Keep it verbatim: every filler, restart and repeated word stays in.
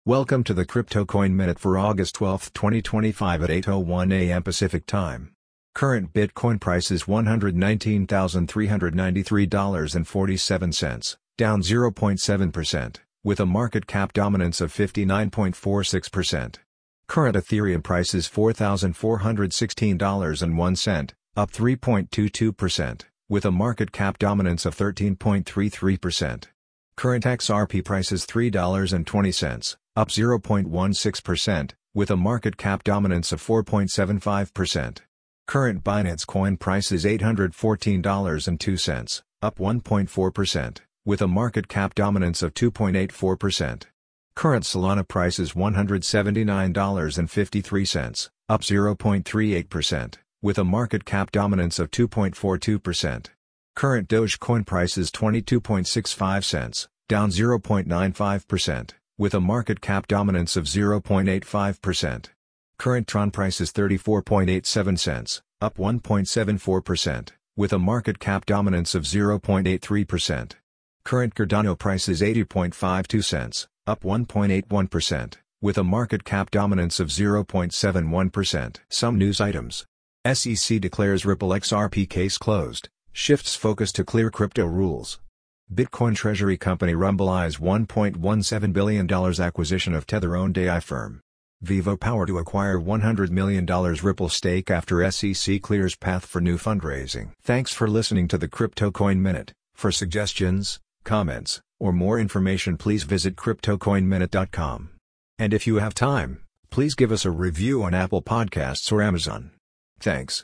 Welcome to the Crypto Coin Minute for August twelfth, twenty twenty-five at eight oh one a m Pacific Time. Current Bitcoin price is one hundred nineteen thousand three hundred ninety-three dollars and forty-seven cents, down zero point seven percent, with a market cap dominance of fifty-nine point four six percent. Current Ethereum price is four thousand four hundred sixteen dollars and one cent, up three point two two percent, with a market cap dominance of thirteen point three three percent. Current X R P price is three dollars and twenty cents, up zero point one six percent, with a market cap dominance of four point seven five percent. Current Binance Coin price is eight hundred fourteen dollars and two cents, up one point four percent, with a market cap dominance of two point eight four percent. Current Solana price is one hundred seventy-nine dollars and fifty-three cents, up zero point three eight percent, with a market cap dominance of two point four two percent. Current Dogecoin price is twenty-two point six five cents, down zero point nine five percent, with a market cap dominance of zero point eight five percent. Current Tron price is thirty-four point eight seven cents, up one point seven four percent, with a market cap dominance of zero point eight three percent. Current Cardano price is eighty point five two cents, up one point eight one percent, with a market cap dominance of zero point seven one percent. Some news items. S E C declares Ripple X R P case closed, shifts focus to clear crypto rules. Bitcoin treasury company Rumble eyes one point one seven billion dollars acquisition of Tether-owned A I firm. Vivo Power to acquire one hundred million dollars Ripple stake after S E C clears path for new fundraising. Thanks for listening to the Crypto Coin Minute. For suggestions, comments, or more information, please visit crypto coin minute dot com. And if you have time, please give us a review on Apple Podcasts or Amazon. Thanks.